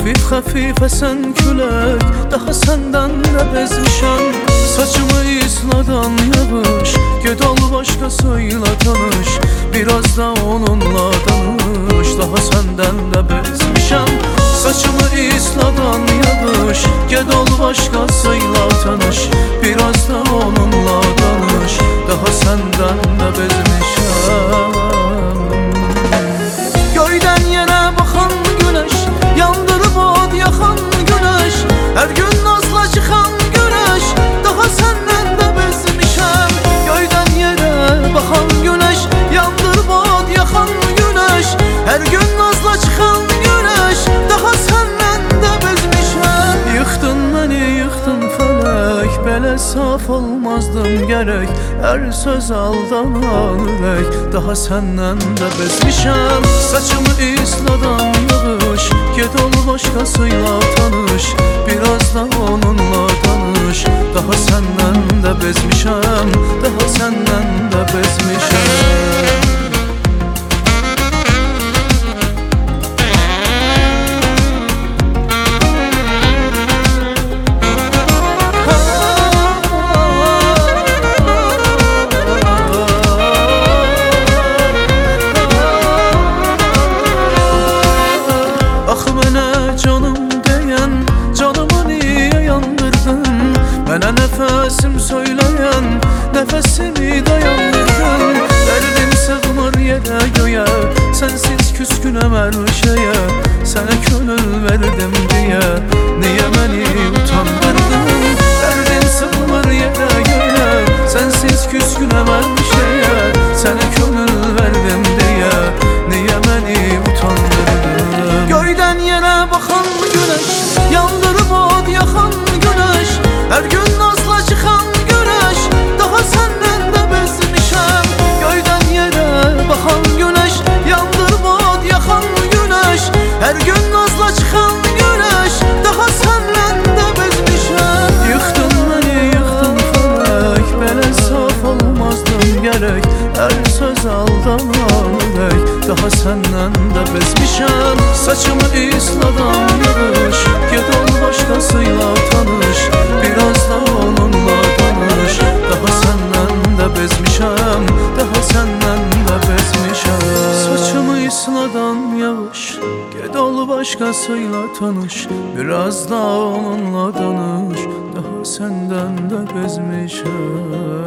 Hafif hafif esen külək, daha səndən də bezmişəm. Saçımı isladan yağış, get al başqasıyla tanış. Biraz da onunla danış, daha səndən də bezmişəm. Saçımı isladan yağış, get al başqasıyla tanış. Biraz da onunla danış, daha səndən də bezmişəm. Göydən yerə baxan güneş, yandırıb od yaxan güneş. Hər gün nazla çıxan güneş, daha səndən də bezmişəm. Göydən yerə baxan güneş, yandırıb od yaxan güneş. Hər gün nazla çıxan güneş, daha səndən də bezmişəm. Yıxdın məni, yıxdın fələk, belə saf olmazdım gərək. Hər söz aldanan ürək, daha səndən də bezmişəm. Saçımı isladan yağış, get ol başqasıyla tanış. Biraz da onunla danış, daha səndən də bezmişəm. Daha səndən də bezmişəm. Mənə nəfəsim söyləyən, nəfəsimi dayandırdın. Dərdim sığmır yerə göyə, sənsiz küskünəm hər şeyə. Sənə könül verdim deyə, niyə məni utandırdın? Dərdim sığmır yerə göyə, sənsiz küskünəm hər şeyə. Sənə könül verdim deyə, niyə məni utandırdın? Göydən yerə baxan güneş, yandırıb od yaxan güneş. Hər gün nazla çıxan güneş, daha səndən də bezmişəm. Göydən yerə baxan güneş, yandırıb od yaxan güneş. Hər gün nazla çıxan güneş, daha səndən də bezmişəm. Yıxdın məni, yıxdın fələk, belə saf olmazdım gərək. Hər söz aldanan ürək, daha səndən də bezmişəm. Saçımı isladan yağış, get ol başqasıyla tanış. Biraz da onunla danış, daha səndən də bezmişəm. Daha səndən də bezmişəm. Saçımı isladan yağış, get ol başqasıyla tanış. Biraz da onunla danış, daha səndən də bezmişəm.